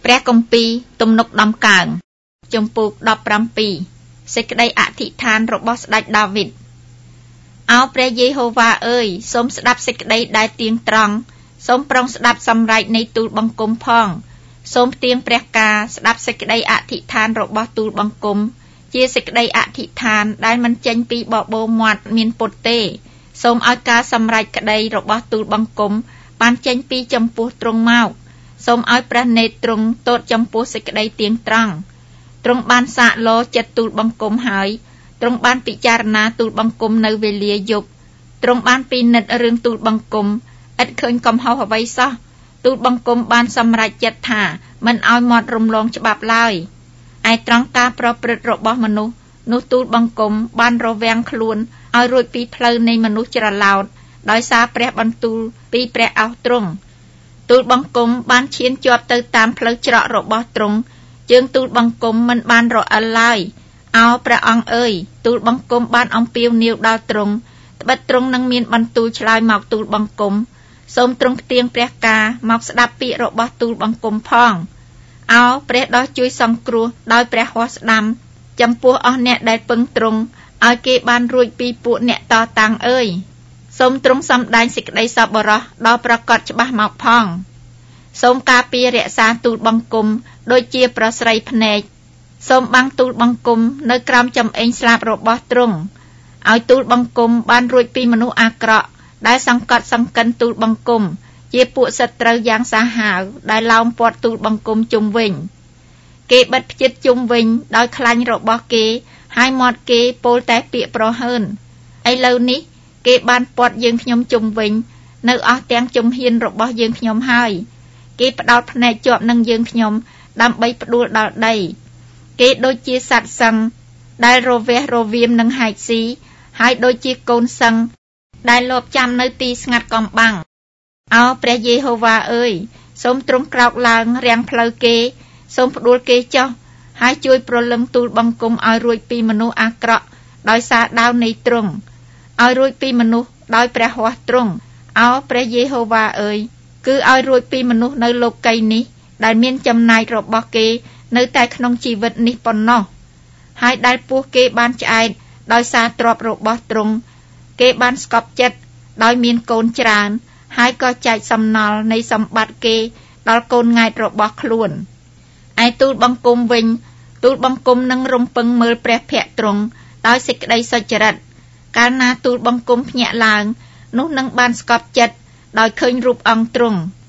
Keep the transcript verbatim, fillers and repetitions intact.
ព្រះគម្ពីរទំនុកដំកើងជំពូកដប់ប្រាំពីរសេចក្តីអធិដ្ឋានរបស់ស្ដេចដាវីតអោព្រះយេហូវ៉ាអើយសូមស្ដាប់សេចក្តីដែលទៀងត្រង់សូមប្រុងស្ដាប់សម្រែកនៃទូលបង្គំផងសូមផ្ទៀងព្រះការស្ដាប់សេចក្តីអធិដ្ឋានរបស់ទូលបង្គំជាសេចក្តីអធិដ្ឋានដែលមិនចេញពីបបោមាត់មានពុតទេសូមឲ្យការសម្រែកក្តីរបស់ទូលបង្គំបានចេញពីចំពោះទ្រង់មកសូមឲ្យព្រះនេត្រទ្រង់ទតចំពោះសេចក្តីទៀងត្រង់ទ្រង់បានសាកឡចិត្តទូលបង្គំហើយទ្រង់បានពិចារណាទូលបង្គំនៅវេលាយប់ទ្រង់បានពិនិត្យរឿងទូលបង្គំឥតឃើញកំហុសអ្វីសោះទូលបង្គំបានសម្រេចចិត្តថាមិនឲ្យមាត់រំលងច្បាប់ឡើយឯត្រង់ការប្រព្រឹត្តរបស់មនុស្សនោះទូលបង្គំបានរវាំងខ្លួនឲ្យរួចពីផ្លូវនៃមនុស្សច្រឡោតដោយសារព្រះបន្ទូលពីព្រះអោសទ្រង់ទូលបង្គំបានឈានជាប់ទៅតាមផ្លូវច្រករបស់ទ្រង់ជើងទូលបង្គំមិនបានរអិលឡើយអោព្រះអង្គអើយទូលបង្គំបានអំពាវនាវដល់ទ្រង់ត្បិតទ្រង់នឹងមានបន្ទូលឆ្លើយមកទូលបង្គំសូមទ្រង់ផ្ទៀងព្រះការមកស្ដាប់ពាក្យរបស់ទូលបង្គំផងអោព្រះដោះជួយសង្គ្រោះដោយព្រះហស្ថស្ដាំចំពោះអស់អ្នកដែលពឹងទ្រង់ឲ្យគេបានរួចពីពួកអ្នកតតាំងអើយសូមទ្រង់សម្ដែងសេចក្តីសប្បុរសដល់ប្រកបច្បាស់មកផងសូមការពាររក្សាទូលបង្គំដូចជាប្រស្រីភ្នែកសូមបាំងទូលបង្គំនៅក្រោមចំអេងស្លាបរបស់ទ្រង់ឲ្យទូលបង្គំបានរួចពីមនុស្សអាក្រក់ដែលសង្កត់សង្កិនទូលបង្គំជាពួកសត្រូវយ៉ាងសាហាវដែលឡោមព័ទ្ធទូលបង្គំជុំវិញគេបិទផ្ចិតជុំវិញដោយខ្លាញ់របស់គេហើយមាត់គេពោលតែពាក្យប្រហើនឥឡូវនេះគេបានព័ទ្ធយើងខ្ញុំជុំវិញនៅអស់ទាំងជំហានរបស់យើងខ្ញុំហើយគេផ្ដោតភ្នែកជាប់នឹងយើងខ្ញុំដើម្បីផ្ដួលដល់ដីគេដូចជាសត្វសឹងដែលរវះរវាមនឹងហែកស៊ីហើយដូចជាកូនសឹងដែលលបចាំនៅទីស្ងាត់កំបាំងអោព្រះយេហូវ៉ាអើយសូមទ្រង់ក្រោកឡើងរាំងផ្លូវគេសូមផ្ដួលគេចុះហើយជួយប្រលឹងទូលបង្គំឲ្យរួចពីមនុស្សអាក្រក់ដោយសារដាវនៃទ្រង់ឲ្យរួចពីមនុស្សដោយព្រះហស្ថទ្រង់អោព្រះយេហូវ៉ាអើយគឺឲ្យរួចពីមនុស្សនៅលោកីយ៍នេះដែលមានចំណែករបស់គេនៅតែក្នុងជីវិតនេះប៉ុណ្ណោះហើយដែលពោះគេបានឆ្អែតដោយសារទ្រព្យរបស់ទ្រង់គេបានស្កប់ចិត្តដោយមានកូនច្រើនហើយក៏ចែកសំណល់នៃសម្បត្តិគេដល់កូនង៉ែតរបស់ខ្លួនឯទូលបង្គំវិញទូលបង្គំនឹងរំពឹងមើលព្រះភ័ក្ត្រទ្រង់ដោយសេចក្តីសុចរិតកាលណាទូលបង្គំភ្ញាក់ឡើងនោះនឹងបានស្កប់ចិត្តដោយឃើញរូបអង្គទ្រង់